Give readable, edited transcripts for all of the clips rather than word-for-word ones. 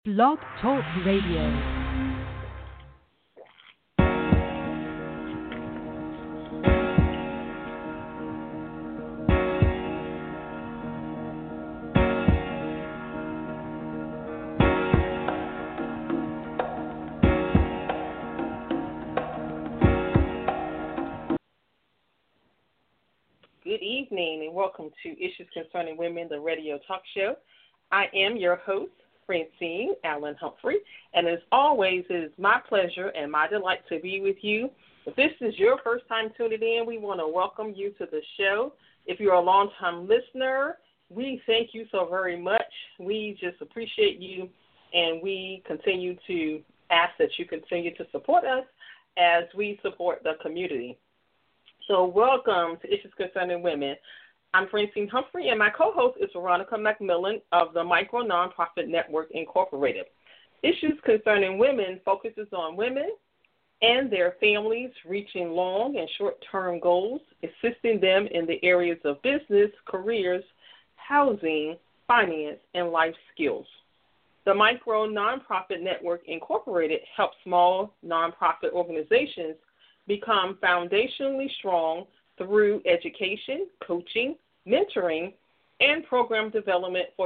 Blog Talk Radio. Good evening and welcome to Issues Concerning Women, the radio talk show. I am your host, Francine Allen Humphrey, and as always, it is my pleasure and my delight to be with you. If this is your first time tuning in, we want to welcome you to the show. If you're a long-time listener, we thank you so very much. We just appreciate you, and we continue to ask that you continue to support us as we support the community. So welcome to Issues Concerning Women. I'm Francine Humphrey, and my co-host is Veronica McMillan of the Micro Nonprofit Network, Incorporated. Issues Concerning Women focuses on women and their families reaching long and short-term goals, assisting them in the areas of business, careers, housing, finance, and life skills. The Micro Nonprofit Network, Incorporated helps small nonprofit organizations become foundationally strong through education, coaching, mentoring, and program development for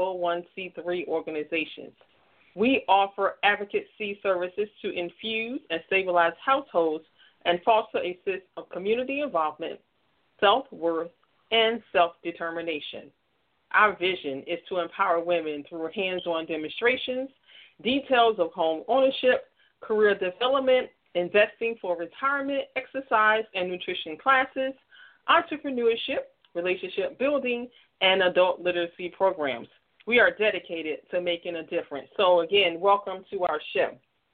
501c3 organizations. We offer advocacy services to infuse and stabilize households and foster a sense of community involvement, self-worth, and self-determination. Our vision is to empower women through hands-on demonstrations, details of home ownership, career development, investing for retirement, exercise and nutrition classes, entrepreneurship, relationship building, and adult literacy programs. We are dedicated to making a difference. So, again, welcome to our show.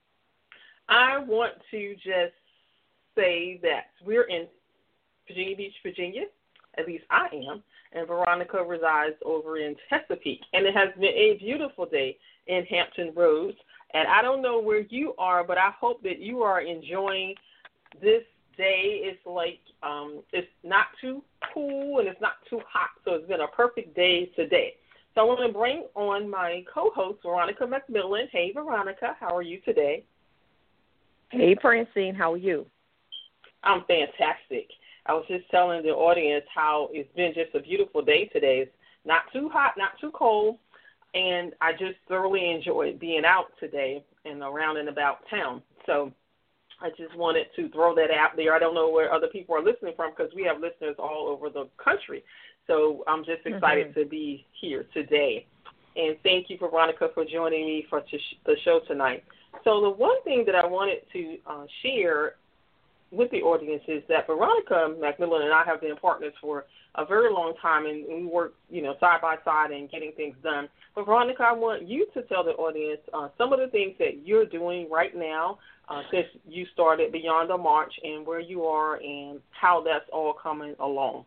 I want to just say that we're in Virginia Beach, Virginia. At least I am. And Veronica resides over in Chesapeake. And it has been a beautiful day in Hampton Roads. And I don't know where you are, but I hope that you are enjoying this day. It's like it's not too cool and it's not too hot, so it's been a perfect day today. So I want to bring on my co-host, Veronica McMillan. Hey, Veronica, how are you today? Hey, Francine, how are you? I'm fantastic. I was just telling the audience how it's been just a beautiful day today. It's not too hot, not too cold. And I just thoroughly enjoyed being out today and around and about town. So I just wanted to throw that out there. I don't know where other people are listening from because we have listeners all over the country. So I'm just excited to be here today. And thank you, Veronica, for joining me for the show tonight. So the one thing that I wanted to share with the audience is that Veronica McMillan and I have been partners for a very long time, and we work, side by side and getting things done. But Veronica, I want you to tell the audience some of the things that you're doing right now since you started Beyond the March and where you are and how that's all coming along.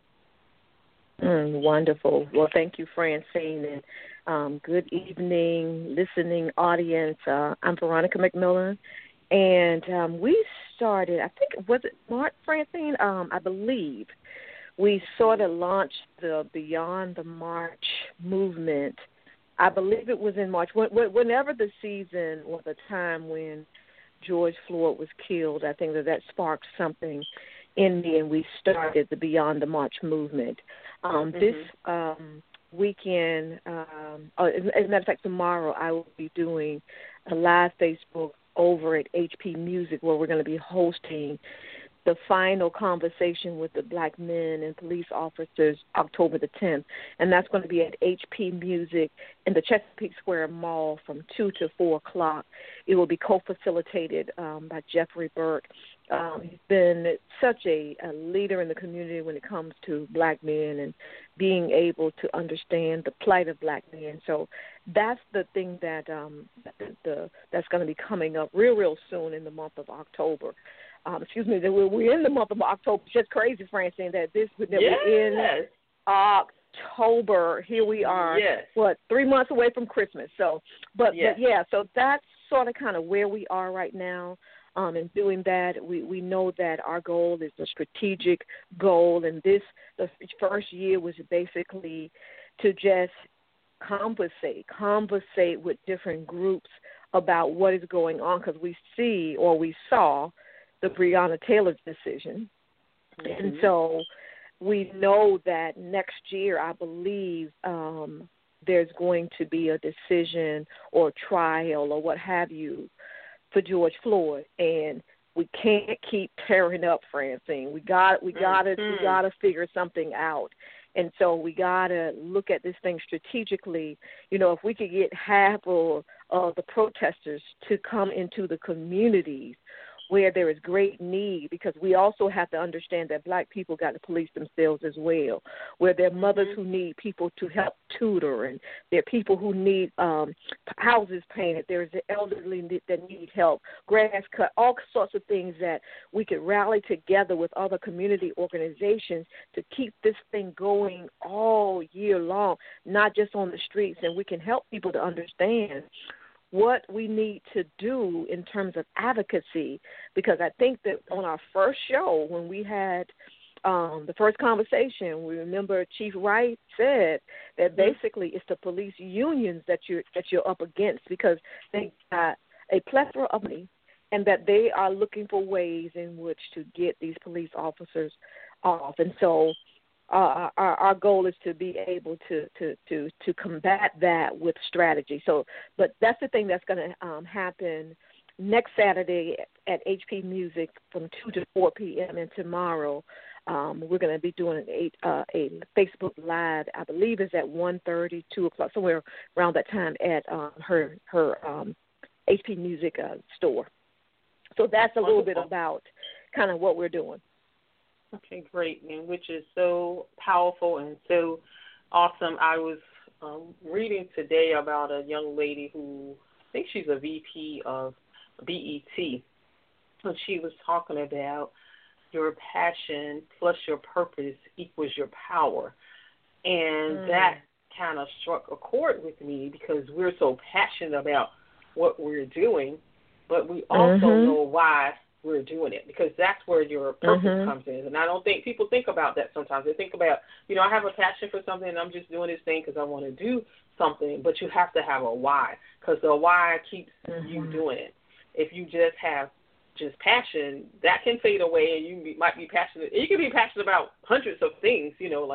Wonderful. Well, thank you, Francine, and good evening, listening audience. I'm Veronica McMillan, and we started, I think, was it March, Francine? I believe. We sort of launched the Beyond the March movement. I believe it was in March. Whenever the season or the time when George Floyd was killed, I think that sparked something in me, and we started the Beyond the March movement. This weekend, as a matter of fact, tomorrow I will be doing a live Facebook over at HP Music where we're going to be hosting the final conversation with the black men and police officers October the 10th, and that's going to be at HP Music in the Chesapeake Square Mall from 2 to 4 o'clock. It will be co-facilitated by Jeffrey Burke. He's been such a leader in the community when it comes to black men and being able to understand the plight of black men. So that's the thing that that's going to be coming up real soon in the month of October. We're in the month of October. It's just crazy, Francine, that we're in October. Here we are, 3 months away from Christmas. So that's sort of kind of where we are right now. In doing that, we know that our goal is a strategic goal, and the first year was basically to just conversate with different groups about what is going on, because we saw the Breonna Taylor decision. Mm-hmm. And so we know that next year, I believe, there's going to be a decision or trial or what have you for George Floyd, and we can't keep tearing up, Francine. We gotta figure something out. And so we got to look at this thing strategically. You know, if we could get half of the protesters to come into the communities where there is great need, because we also have to understand that black people got to police themselves as well, where there are mothers who need people to help tutor, and there are people who need houses painted, there's the elderly that need help, grass cut, all sorts of things that we could rally together with other community organizations to keep this thing going all year long, not just on the streets, and we can help people to understand what we need to do in terms of advocacy, because I think that on our first show, when we had the first conversation, we remember Chief Wright said that basically it's the police unions that you're up against, because they got a plethora of money, and that they are looking for ways in which to get these police officers off. And so our goal is to be able to combat that with strategy. So, but that's the thing that's going to happen next Saturday at HP Music from 2 to 4 p.m. and tomorrow we're going to be doing a Facebook Live. I believe is at 1:30, 2 o'clock, somewhere around that time at her HP Music store. So that's a little bit about kind of what we're doing. Okay, great, and which is so powerful and so awesome. I was reading today about a young lady who, I think she's a VP of BET, and she was talking about your passion plus your purpose equals your power. And that kind of struck a chord with me, because we're so passionate about what we're doing, but we also know why we're doing it, because that's where your purpose comes in. And I don't think people think about that sometimes. They think about, I have a passion for something and I'm just doing this thing because I want to do something, but you have to have a why, because the why keeps you doing it. If you just have just passion, that can fade away, and you might be passionate. You can be passionate about hundreds of things,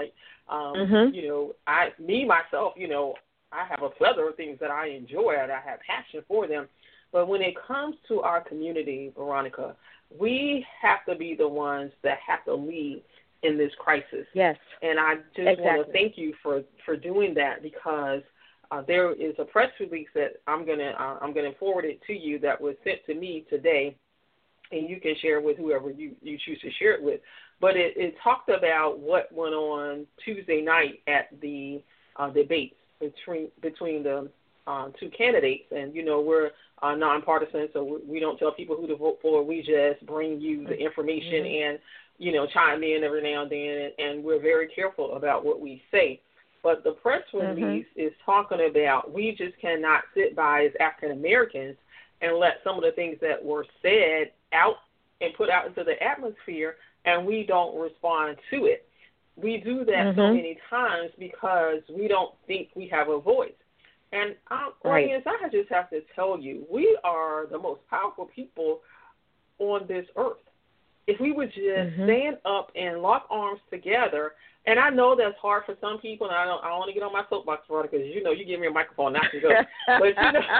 myself, I have a plethora of things that I enjoy and I have passion for them. But when it comes to our community, Veronica, we have to be the ones that have to lead in this crisis. Yes. And I just want to thank you for doing that, because there is a press release that I'm gonna forward it to you that was sent to me today, and you can share with whoever you choose to share it with. But it talked about what went on Tuesday night at the debates between the two candidates. And, we're nonpartisan, so we don't tell people who to vote for. We just bring you the information and, chime in every now and then, and we're very careful about what we say. But the press release is talking about we just cannot sit by as African Americans and let some of the things that were said out and put out into the atmosphere, and we don't respond to it. We do that so many times because we don't think we have a voice. And audience, I just have to tell you, we are the most powerful people on this earth. If we would just stand up and lock arms together, and I know that's hard for some people, and I don't want to get on my soapbox, because you give me a microphone, I can go. But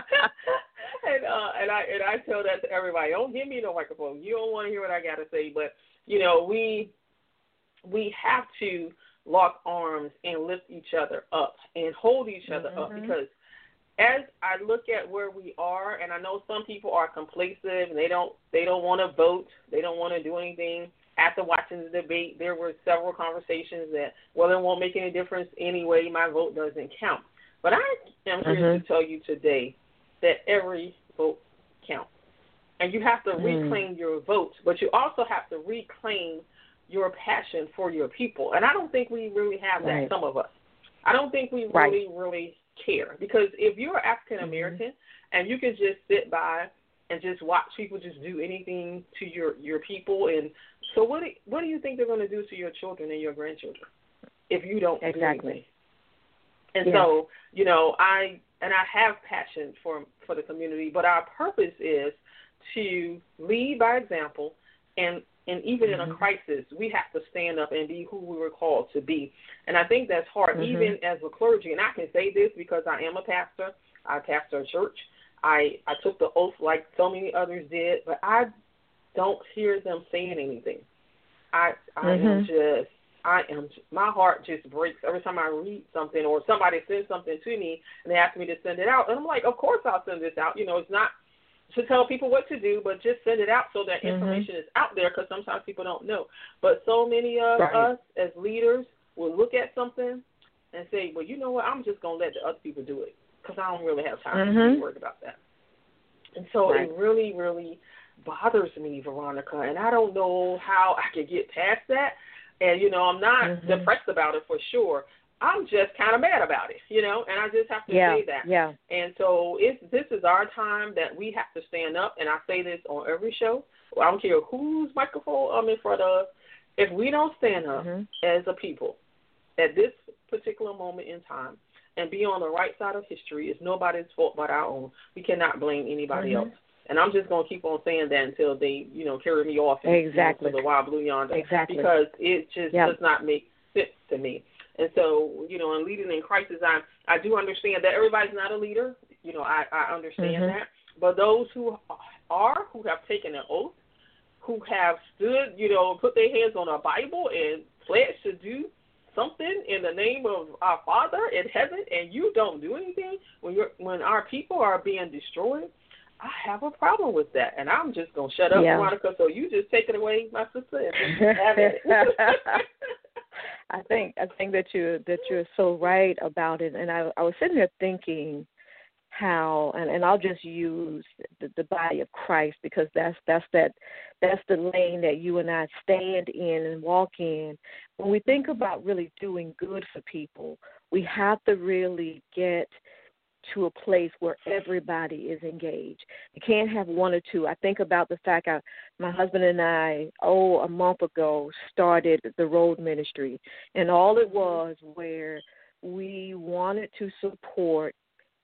and I tell that to everybody, don't give me no microphone. You don't want to hear what I got to say. But we have to lock arms and lift each other up and hold each other up, because as I look at where we are, and I know some people are complacent and they don't want to vote, they don't want to do anything. After watching the debate, there were several conversations that, it won't make any difference anyway, my vote doesn't count. But I am here to tell you today that every vote counts. And you have to reclaim your vote, but you also have to reclaim your passion for your people. And I don't think we really have that, some of us. I don't think we really care, because if you're African American and you can just sit by and just watch people just do anything to your people, and so what do you think they're going to do to your children and your grandchildren if you don't do anything? And Yeah. so, I have passion for the community, but our purpose is to lead by example, and even in a crisis, we have to stand up and be who we were called to be. And I think that's hard, even as a clergy. And I can say this because I am a pastor. I pastor a church. I took the oath like so many others did, but I don't hear them saying anything. I am my heart just breaks every time I read something or somebody sends something to me and they ask me to send it out. And I'm like, of course I'll send this out. It's not to tell people what to do, but just send it out so that information is out there, because sometimes people don't know. But so many of us as leaders will look at something and say, well, you know what, I'm just going to let the other people do it because I don't really have time to be worried about that. And so it really, really bothers me, Veronica, and I don't know how I can get past that. And, I'm not depressed about it for sure. I'm just kind of mad about it, and I just have to say that. Yeah. And so this is our time that we have to stand up, and I say this on every show. I don't care whose microphone I'm in front of. If we don't stand up as a people at this particular moment in time and be on the right side of history, it's nobody's fault but our own. We cannot blame anybody else. And I'm just going to keep on saying that until they, carry me off into the wild blue yonder. Exactly. Because it just does not make sense to me. And so, in leading in crisis, I do understand that everybody's not a leader. I understand that. But those who have taken an oath, who have stood, put their hands on a Bible and pledged to do something in the name of our Father in heaven, and you don't do anything when our people are being destroyed, I have a problem with that. And I'm just going to shut up, Veronica, so you just take it away, my sister, and just have it. I think that you're so right about it, and I was sitting there thinking how, and I'll just use the body of Christ, because that's the lane that you and I stand in and walk in. When we think about really doing good for people, we have to really get to a place where everybody is engaged. You can't have one or two. I think about the fact my husband and I, a month ago, started the Road Ministry, and all it was where we wanted to support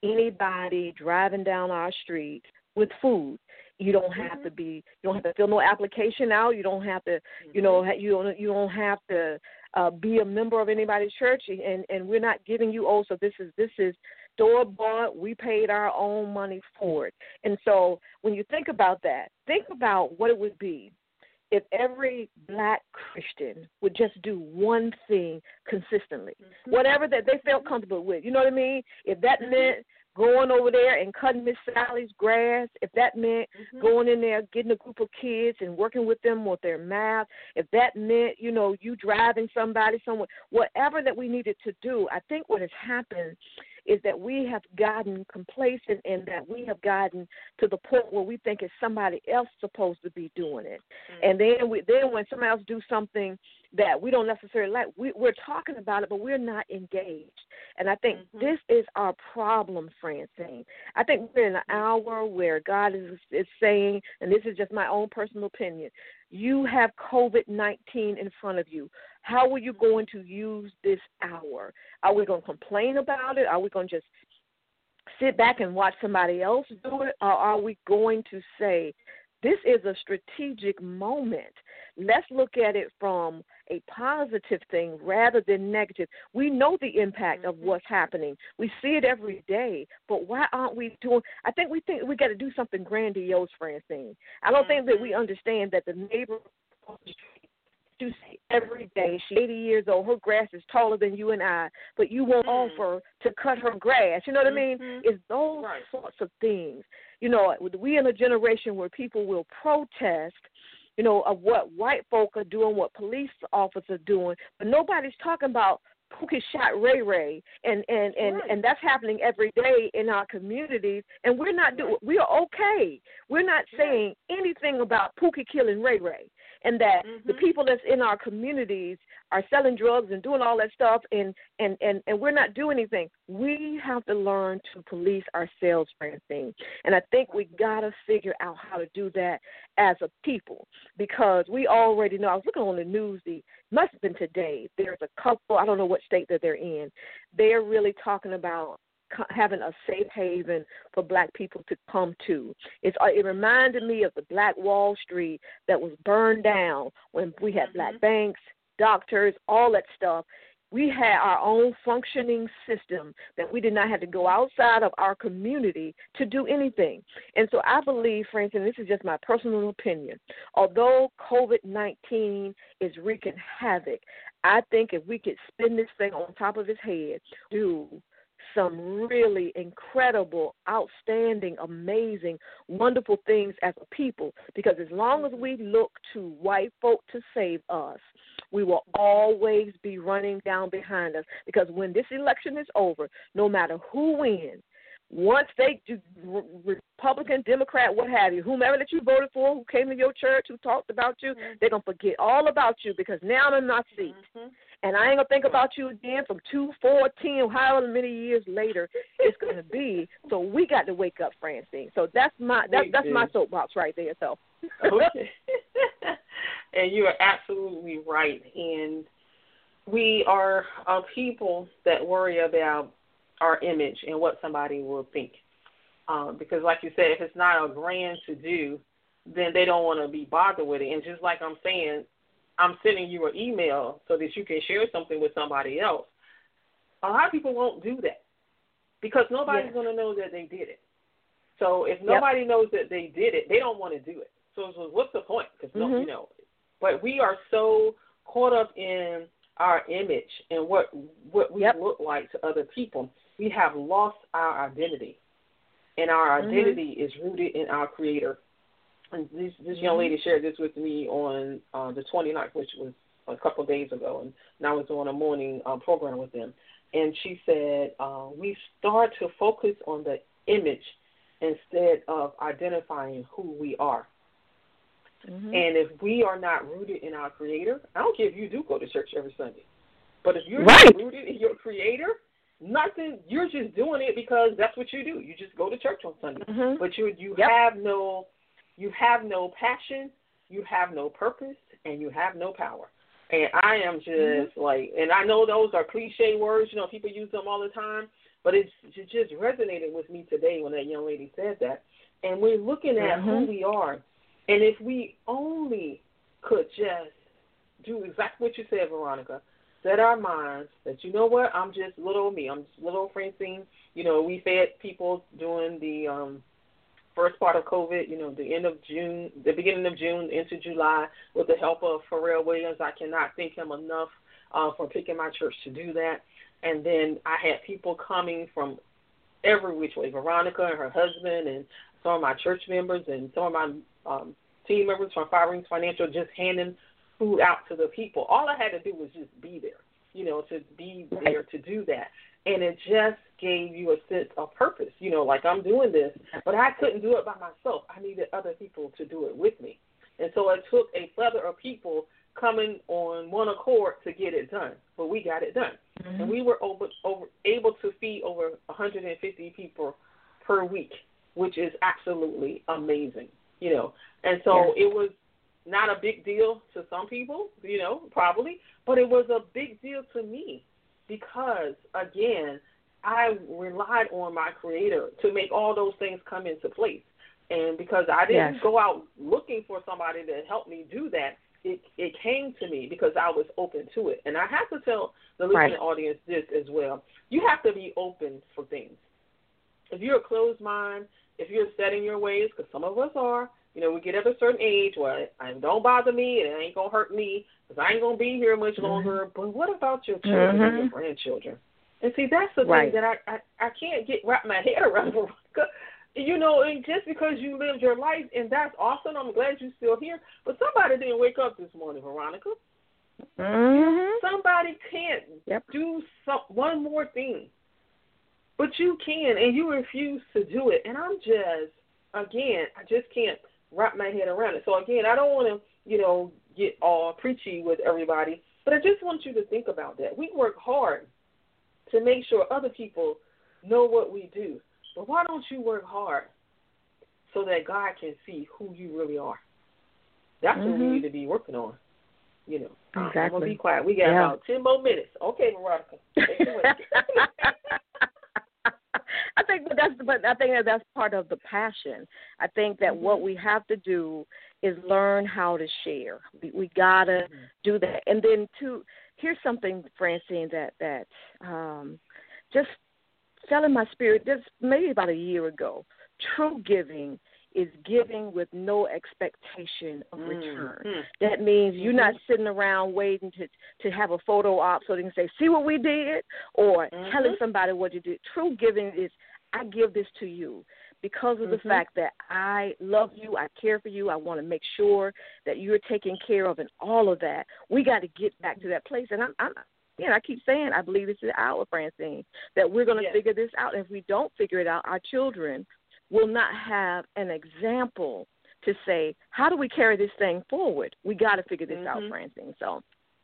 anybody driving down our street with food. You don't have to fill no application out. You don't have to, you don't have to be a member of anybody's church, and we're not giving you. So this is store-bought. We paid our own money for it. And so when you think about that, think about what it would be if every black Christian would just do one thing consistently, whatever that they felt comfortable with. You know what I mean? If that meant going over there and cutting Miss Sally's grass, if that meant going in there, getting a group of kids and working with them with their math, if that meant, you driving somebody somewhere, whatever that we needed to do, I think what has happened is that we have gotten complacent and that we have gotten to the point where we think it's somebody else supposed to be doing it. And then when somebody else do something that we don't necessarily like, we're talking about it, but we're not engaged. And I think this is our problem, Francine. I think we're in an hour where God is saying, and this is just my own personal opinion, you have COVID-19 in front of you. How are you going to use this hour? Are we going to complain about it? Are we going to just sit back and watch somebody else do it? Or are we going to say, this is a strategic moment. Let's look at it from a positive thing rather than negative. We know the impact of what's happening. We see it every day, but why aren't we doing? I think we got to do something grandiose, Francine. I don't think that we understand that the neighbor do say every day, she's 80 years old, her grass is taller than you and I, but you won't offer to cut her grass. You know what I mean? It's those sorts of things. We in a generation where people will protest, of what white folk are doing, what police officers are doing, but nobody's talking about Pookie shot Ray Ray, and that's happening every day in our communities, and we're not we are okay. We're not saying anything about Pookie killing Ray Ray. and that the people that's in our communities are selling drugs and doing all that stuff, and we're not doing anything. We have to learn to police ourselves, Francine. And I think we got to figure out how to do that as a people, because we already know. I was looking on the news, must have been today. There's a couple, I don't know what state that they're in. They're really talking about having a safe haven for black people to come to. It reminded me of the Black Wall Street that was burned down when we had black banks, doctors, all that stuff. We had our own functioning system that we did not have to go outside of our community to do anything. And so I believe, friends, and this is just my personal opinion, although COVID-19 is wreaking havoc, I think if we could spin this thing on top of its head, do some really incredible, outstanding, amazing, wonderful things as a people, because as long as we look to white folk to save us, we will always be running down behind us, because when this election is over, no matter who wins, once they do, Republican, Democrat, what have you, whomever that you voted for, who came to your church, who talked about you, they're going to forget all about you, because now I'm in my seat. And I ain't going to think about you again from 2, 4, 10, however many years later it's going to be. So we got to wake up, Francine. So that's my soapbox right there. So. Okay. And you are absolutely right. And we are a people that worry about our image and what somebody will think. Because like you said, if it's not a grand to do, then they don't want to be bothered with it. And just like I'm saying, I'm sending you an email so that you can share something with somebody else. A lot of people won't do that because nobody's going to know that they did it. So if nobody knows that they did it, they don't want to do it. So what's the point? Because but we are so caught up in our image and what we look like to other people. We have lost our identity, and our identity is rooted in our Creator. And this young lady shared this with me on the 29th, which was a couple of days ago, and I was on a morning program with them. And she said, we start to focus on the image instead of identifying who we are. And if we are not rooted in our Creator, I don't care if you do go to church every Sunday, but if you're not rooted in your Creator, nothing, you're just doing it because that's what you do. You just go to church on Sunday, but you have no passion, you have no purpose, and you have no power. And I am just like, and I know those are cliche words, people use them all the time, but it just resonated with me today when that young lady said that. And we're looking at who we are. And if we only could just do exactly what you said, Veronica, set our minds that, you know what, I'm just little me. I'm just little Francine. We fed people during the first part of COVID, the end of June, the beginning of June into July, with the help of Pharrell Williams. I cannot thank him enough for picking my church to do that. And then I had people coming from every which way, Veronica and her husband and some of my church members and some of my team members from Five Rings Financial, just handing food out to the people. All I had to do was just be there, to be there to do that. And it just gave you a sense of purpose, like I'm doing this, but I couldn't do it by myself. I needed other people to do it with me. And so it took a plethora of people coming on one accord to get it done, but we got it done. And we were able to feed over 150 people per week, which is absolutely amazing, And so it was not a big deal to some people, probably, but it was a big deal to me because, again, I relied on my Creator to make all those things come into place. And because I didn't go out looking for somebody to help me do that, it came to me because I was open to it. And I have to tell the listening audience this as well. You have to be open for things. If you're a closed mind, if you're set in your ways, because some of us are, we get at a certain age where it don't bother me and it ain't going to hurt me because I ain't going to be here much longer. But what about your children and your grandchildren? And see, that's the thing that I can't wrap my head around. And just because you lived your life, and that's awesome, I'm glad you're still here, but somebody didn't wake up this morning, Veronica. Somebody can't do one more thing. But you can, and you refuse to do it. And I'm just, again, I just can't wrap my head around it. So, again, I don't want to, get all preachy with everybody, but I just want you to think about that. We work hard to make sure other people know what we do. But why don't you work hard so that God can see who you really are? That's what we need to be working on. You know, exactly. I'm going to be quiet. We got about 10 more minutes. Okay, Veronica. Take it away. I think that's part of the passion. I think that what we have to do is learn how to share. We gotta do that. And then here's something, Francine, that just fell in my spirit just maybe about a year ago. True giving is giving with no expectation of return. That means you're not sitting around waiting to have a photo op so they can say, see what we did, or telling somebody what you did. True giving is, I give this to you because of the fact that I love you, I care for you, I want to make sure that you're taken care of, and all of that. We got to get back to that place. And I keep saying I believe this is our, Francine, that we're going to figure this out. And if we don't figure it out, our children will not have an example to say, how do we carry this thing forward? We got to figure this out, Francine. So,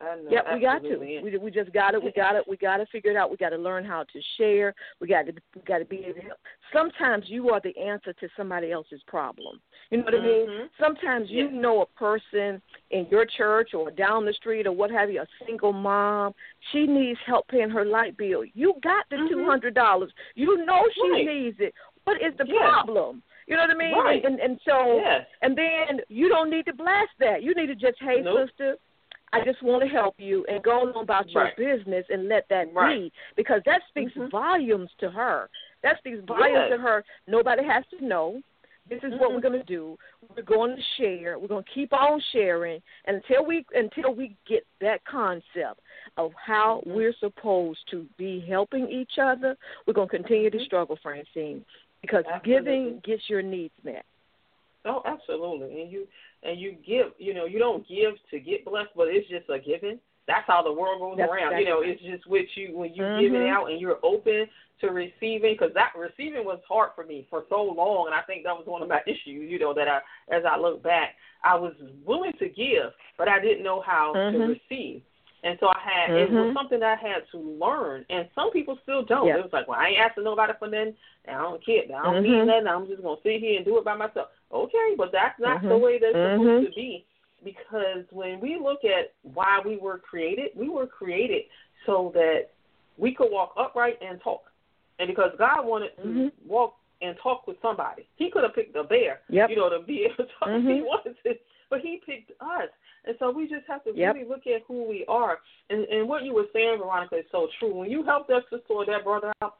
we got to. We just got it. We got to figure it out. We got to learn how to share. We got to be able to help. Sometimes you are the answer to somebody else's problem. You know what I mean? Sometimes you know a person in your church or down the street or what have you, a single mom. She needs help paying her light bill. You got the $200. You know she needs it. What is the problem? You know what I mean? Right. And so, and then you don't need to blast that. You need to just, hey, sister, I just want to help you, and go on about your business and let that be, because that speaks volumes to her. That speaks volumes to her. Nobody has to know. This is what we're going to do. We're going to share. We're going to keep on sharing until we get that concept of how we're supposed to be helping each other. We're going to continue to struggle, Francine, because giving gets your needs met. Oh, absolutely. And you give, you don't give to get blessed, but it's just a giving. That's how the world goes around. Exactly. It's just with you when you give it out and you're open to receiving, because that receiving was hard for me for so long, and I think that was one of my issues, that as I look back, I was willing to give, but I didn't know how to receive. And so it was something that I had to learn, and some people still don't. It was like, well, I ain't asking nobody for nothing, and I don't care, I don't need nothing, I'm just going to sit here and do it by myself. Okay, but that's not the way that's supposed to be, because when we look at why we were created so that we could walk upright and talk. And because God wanted to walk and talk with somebody. He could have picked a bear, to be able to talk if he wanted to, but he picked us. And so we just have to really look at who we are. And what you were saying, Veronica, is so true. When you help that sister or that brother out,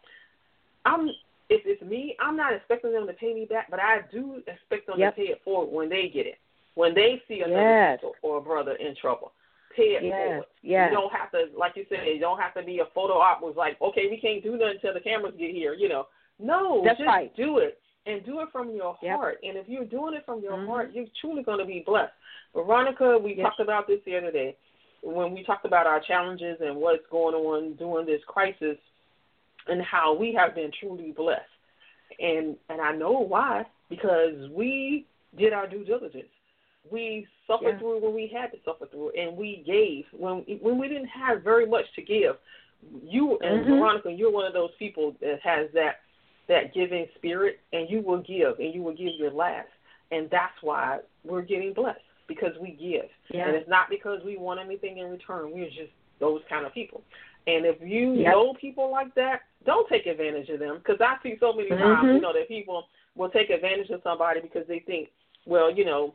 if it's me, I'm not expecting them to pay me back, but I do expect them to pay it forward when they get it. When they see another sister or a brother in trouble, pay it forward. You don't have to, like you said, you don't have to be a photo op was like, okay, we can't do nothing until the cameras get here, No, that's just right. Do it. And do it from your heart. And if you're doing it from your heart, you're truly going to be blessed. Veronica, we talked about this the other day when we talked about our challenges and what's going on during this crisis and how we have been truly blessed. And I know why, because we did our due diligence. We suffered through when we had to suffer through, and we gave when we didn't have very much to give. You and Veronica, you're one of those people that has that giving spirit, and you will give, and you will give your last. And that's why we're getting blessed, because we give. And it's not because we want anything in return. We're just those kind of people. And if you know people like that, don't take advantage of them, because I see so many times, that people will take advantage of somebody because they think, well,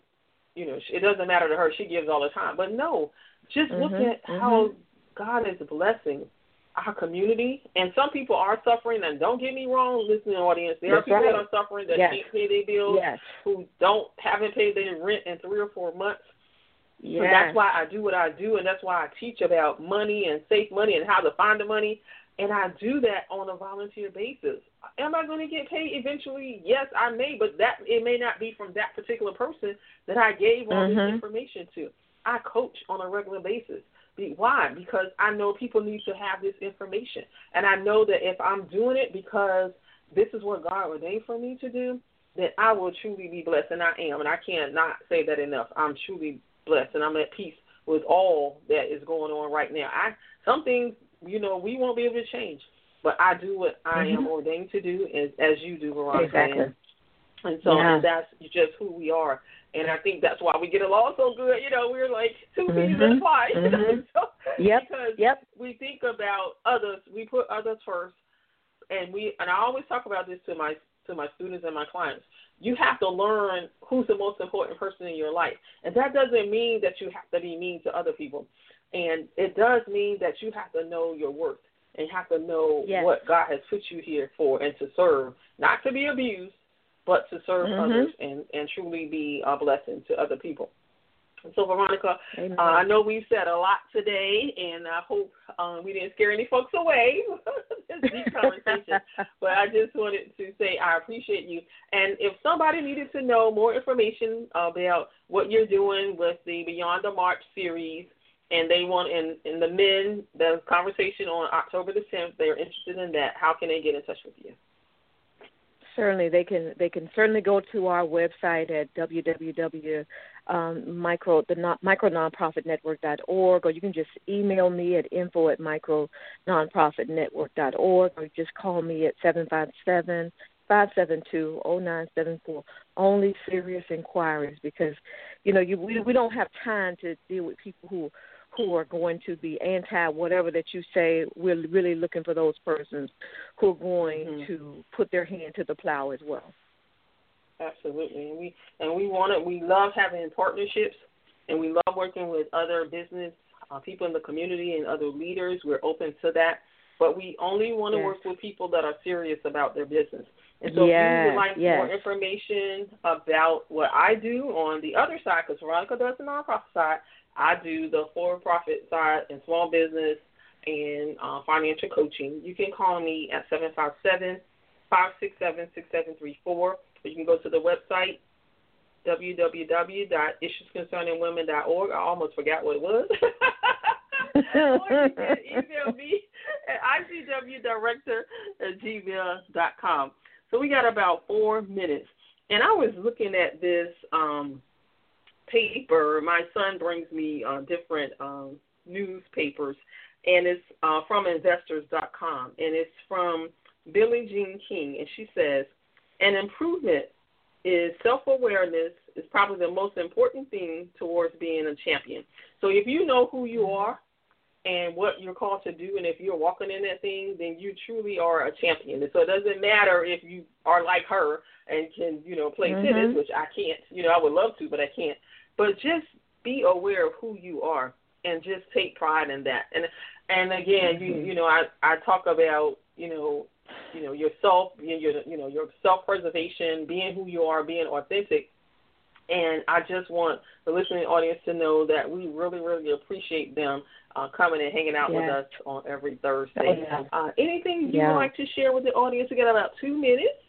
it doesn't matter to her. She gives all the time. But no, just look at how God is blessing our community. And some people are suffering, and don't get me wrong, listening audience, there are people that are suffering that can't pay their bills, who haven't paid their rent in 3 or 4 months. So that's why I do what I do, and that's why I teach about money and safe money and how to find the money. And I do that on a volunteer basis. Am I going to get paid eventually? Yes, I may, but it may not be from that particular person that I gave all this information to. I coach on a regular basis. Why? Because I know people need to have this information. And I know that if I'm doing it because this is what God ordained for me to do, then I will truly be blessed, and I am. And I cannot say that enough. I'm truly blessed, and I'm at peace with all that is going on right now. Some things, we won't be able to change, but I do what I am ordained to do, as you do, Veronica. Exactly. And so and that's just who we are. And I think that's why we get along so good. We're like two peas in a pod. Because we think about others. We put others first. And I always talk about this to my students and my clients. You have to learn who's the most important person in your life. And that doesn't mean that you have to be mean to other people. And it does mean that you have to know your worth and have to know what God has put you here for and to serve, not to be abused, but to serve others and truly be a blessing to other people. And so, Veronica, I know we've said a lot today, and I hope we didn't scare any folks away with this deep conversation. But I just wanted to say I appreciate you. And if somebody needed to know more information about what you're doing with the Beyond the March series, and they want, in the men, the conversation on October the 10th, they're interested in that, how can they get in touch with you? Certainly, they can certainly go to our website at micrononprofitnetwork.org, or you can just email me at info@micrononprofitnetwork.org, or just call me at 757-572-0974. Only serious inquiries, because we don't have time to deal with people who are going to be anti whatever that you say. We're really looking for those persons who are going to put their hand to the plow as well. Absolutely, and we love having partnerships, and we love working with other business people in the community and other leaders. We're open to that, but we only want to work with people that are serious about their business. And so if you would like more information about what I do on the other side, because Veronica does the nonprofit side, I do the for-profit side and small business and financial coaching. You can call me at 757-567-6734, or you can go to the website, www.issuesconcerningwomen.org. I almost forgot what it was. Or you can email me at icwdirector@gmail.com. So we got about 4 minutes. And I was looking at this paper. My son brings me different newspapers, and it's from investors.com, and it's from Billie Jean King, and she says, an improvement is self-awareness is probably the most important thing towards being a champion. So if you know who you are and what you're called to do, and if you're walking in that thing, then you truly are a champion. And so it doesn't matter if you are like her and can, play tennis, which I can't. I would love to, but I can't. But just be aware of who you are and just take pride in that. And again, I talk about, yourself, your self-preservation, being who you are, being authentic. And I just want the listening audience to know that we really, really appreciate them coming and hanging out with us on every Thursday. Anything you would like to share with the audience? We got about 2 minutes.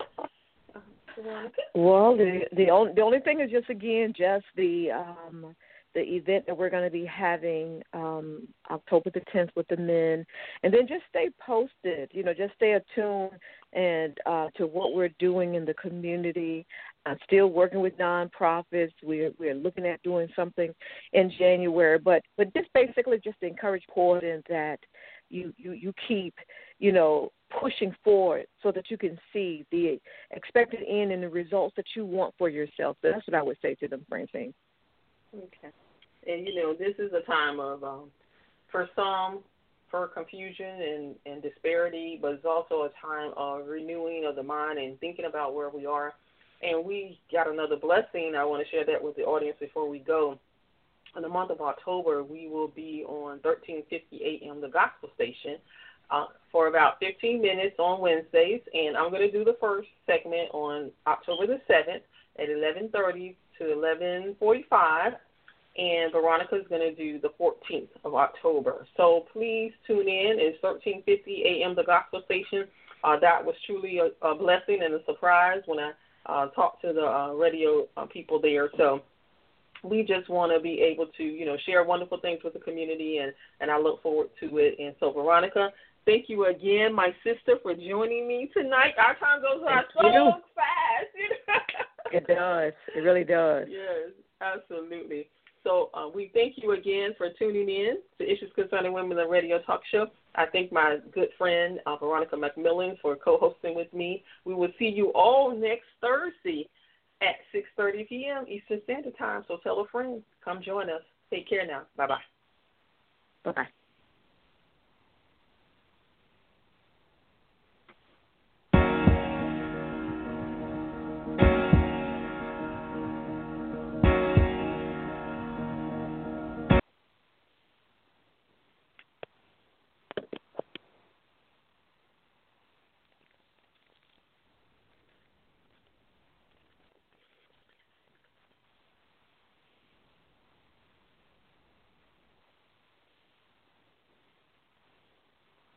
Well, the only thing is just the event that we're going to be having October the 10th with the men, and then just stay posted. Just stay attuned and to what we're doing in the community. I'm still working with nonprofits. We're looking at doing something in January, but just basically just encourage Portland that you keep pushing forward so that you can see the expected end and the results that you want for yourself. So that's what I would say to them, Francine. Okay. And, this is a time of, for some, for confusion and disparity, but it's also a time of renewing of the mind and thinking about where we are. And we got another blessing. I want to share that with the audience before we go. In the month of October, we will be on 1350 AM, the gospel station, for about 15 minutes on Wednesdays. And I'm going to do the first segment on October the 7th at 11:30 to 11:45. And Veronica's going to do the 14th of October. So please tune in. It's 1350 AM, the gospel station. That was truly a blessing and a surprise when I talked to the radio people there. So we just want to be able to, share wonderful things with the community, and I look forward to it. And so, Veronica, thank you again, my sister, for joining me tonight. Our time goes by so fast. It does. It really does. Yes, absolutely. So So we thank you again for tuning in to Issues Concerning Women, the radio talk show. I thank my good friend, Veronica McMillan, for co-hosting with me. We will see you all next Thursday at 6:30 p.m. Eastern Standard Time. So tell a friend. Come join us. Take care now. Bye-bye. Bye-bye.